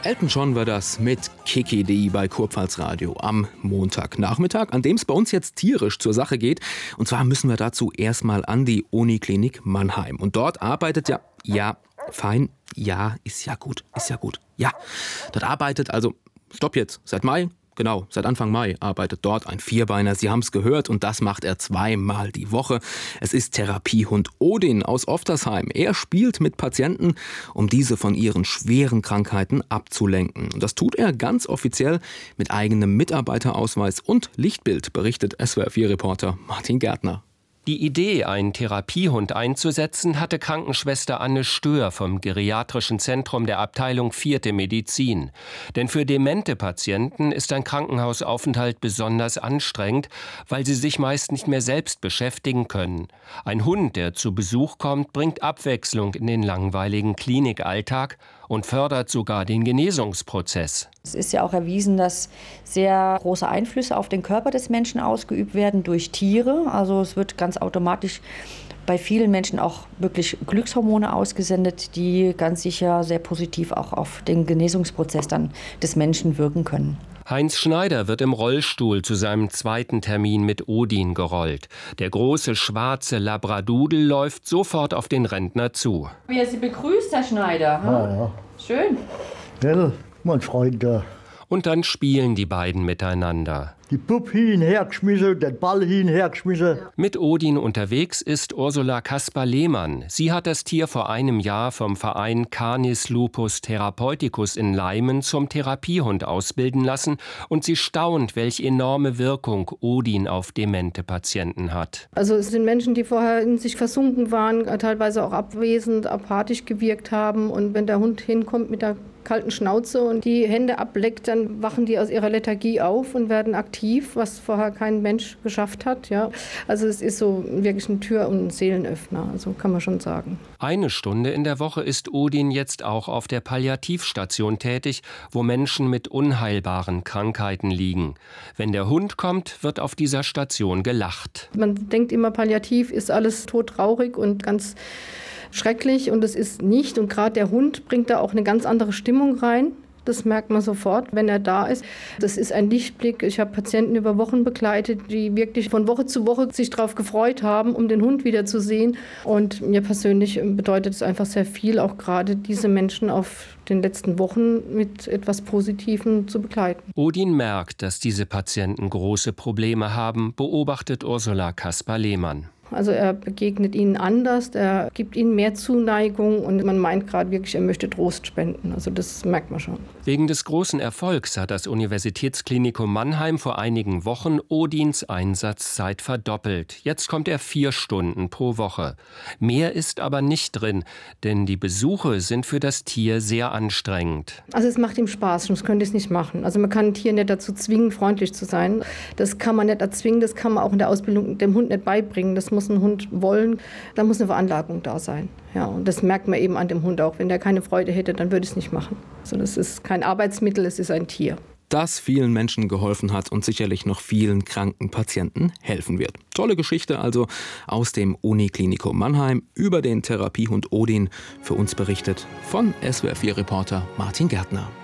Elton John war das mit Kiki Dee bei Kurpfalz Radio am Montagnachmittag, an dem es bei uns jetzt tierisch zur Sache geht. Und zwar müssen wir dazu erstmal an die Uniklinik Mannheim. Und dort arbeitet dort arbeitet seit Anfang Mai arbeitet dort ein Vierbeiner. Sie haben es gehört und das macht er 2-mal die Woche. Es ist Therapiehund Odin aus Oftersheim. Er spielt mit Patienten, um diese von ihren schweren Krankheiten abzulenken. Und das tut er ganz offiziell mit eigenem Mitarbeiterausweis und Lichtbild, berichtet SWR4-Reporter Martin Gärtner. Die Idee, einen Therapiehund einzusetzen, hatte Krankenschwester Anne Stör vom Geriatrischen Zentrum der Abteilung 4. Medizin. Denn für demente Patienten ist ein Krankenhausaufenthalt besonders anstrengend, weil sie sich meist nicht mehr selbst beschäftigen können. Ein Hund, der zu Besuch kommt, bringt Abwechslung in den langweiligen Klinikalltag und fördert sogar den Genesungsprozess. Es ist ja auch erwiesen, dass sehr große Einflüsse auf den Körper des Menschen ausgeübt werden durch Tiere. Also es wird ganz automatisch bei vielen Menschen auch wirklich Glückshormone ausgesendet, die ganz sicher sehr positiv auch auf den Genesungsprozess dann des Menschen wirken können. Heinz Schneider wird im Rollstuhl zu seinem zweiten Termin mit Odin gerollt. Der große schwarze Labradudel läuft sofort auf den Rentner zu. Wie er Sie begrüßt, Herr Schneider. Ja. Schön. Ja, mein Freund da. Und dann spielen die beiden miteinander. Die Puppe hinhergeschmissen, den Ball hinhergeschmissen. Mit Odin unterwegs ist Ursula Kasper-Lehmann. Sie hat das Tier vor einem Jahr vom Verein Canis Lupus Therapeuticus in Leimen zum Therapiehund ausbilden lassen. Und sie staunt, welche enorme Wirkung Odin auf demente Patienten hat. Also es sind Menschen, die vorher in sich versunken waren, teilweise auch abwesend, apathisch gewirkt haben. Und wenn der Hund hinkommt mit der kalten Schnauze und die Hände ableckt, dann wachen die aus ihrer Lethargie auf und werden aktiv, was vorher kein Mensch geschafft hat. Ja. Also es ist so wirklich ein Tür- und ein Seelenöffner, also kann man schon sagen. Eine Stunde in der Woche ist Odin jetzt auch auf der Palliativstation tätig, wo Menschen mit unheilbaren Krankheiten liegen. Wenn der Hund kommt, wird auf dieser Station gelacht. Man denkt immer, palliativ ist alles todtraurig und ganz schrecklich und es ist nicht. Und gerade der Hund bringt da auch eine ganz andere Stimmung rein. Das merkt man sofort, wenn er da ist. Das ist ein Lichtblick. Ich habe Patienten über Wochen begleitet, die wirklich von Woche zu Woche sich darauf gefreut haben, um den Hund wieder zu sehen. Und mir persönlich bedeutet es einfach sehr viel, auch gerade diese Menschen auf den letzten Wochen mit etwas Positivem zu begleiten. Odin merkt, dass diese Patienten große Probleme haben, beobachtet Ursula Kasper-Lehmann. Also er begegnet ihnen anders, er gibt ihnen mehr Zuneigung und man meint gerade wirklich, er möchte Trost spenden. Also das merkt man schon. Wegen des großen Erfolgs hat das Universitätsklinikum Mannheim vor einigen Wochen Odins Einsatzzeit verdoppelt. Jetzt kommt er 4 Stunden pro Woche. Mehr ist aber nicht drin, denn die Besuche sind für das Tier sehr anstrengend. Also es macht ihm Spaß, sonst könnte ich es nicht machen. Also man kann ein Tier nicht dazu zwingen, freundlich zu sein. Das kann man nicht erzwingen, das kann man auch in der Ausbildung dem Hund nicht beibringen. Das muss ein Hund wollen, da muss eine Veranlagung da sein. Ja, und das merkt man eben an dem Hund auch. Wenn der keine Freude hätte, dann würde ich es nicht machen. Also das ist kein Arbeitsmittel, es ist ein Tier. Das vielen Menschen geholfen hat und sicherlich noch vielen kranken Patienten helfen wird. Tolle Geschichte also aus dem Uniklinikum Mannheim über den Therapiehund Odin. Für uns berichtet von SWR4-Reporter Martin Gärtner.